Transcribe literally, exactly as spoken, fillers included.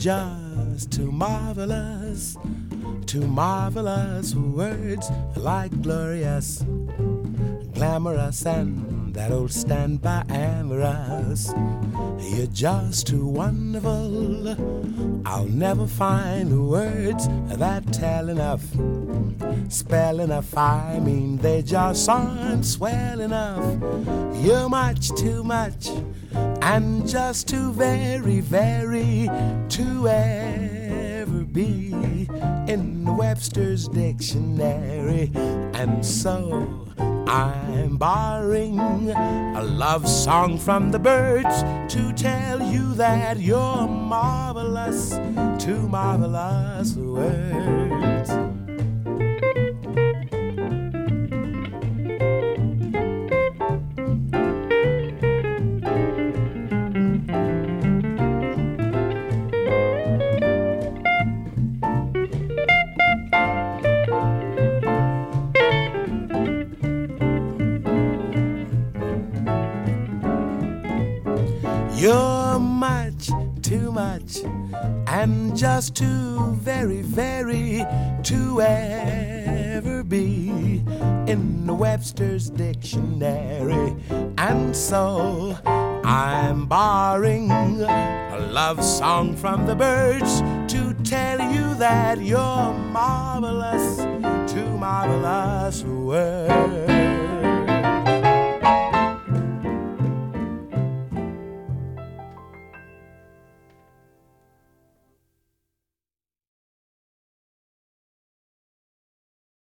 just too marvelous, too marvelous words like glorious, glamorous, and that old standby amorous. You're just too wonderful. I'll never find the words that tell enough, spell enough. I mean, they just aren't swell enough. You're much too much, and just too very, very to ever be in Webster's dictionary. And so I'm borrowing a love song from the Byrds to tell you that you're marvelous, too marvelous words. You're much too much, and just too very, very to ever be in Webster's dictionary. And so I'm borrowing a love song from the Byrds to tell you that you're marvelous, too marvelous words.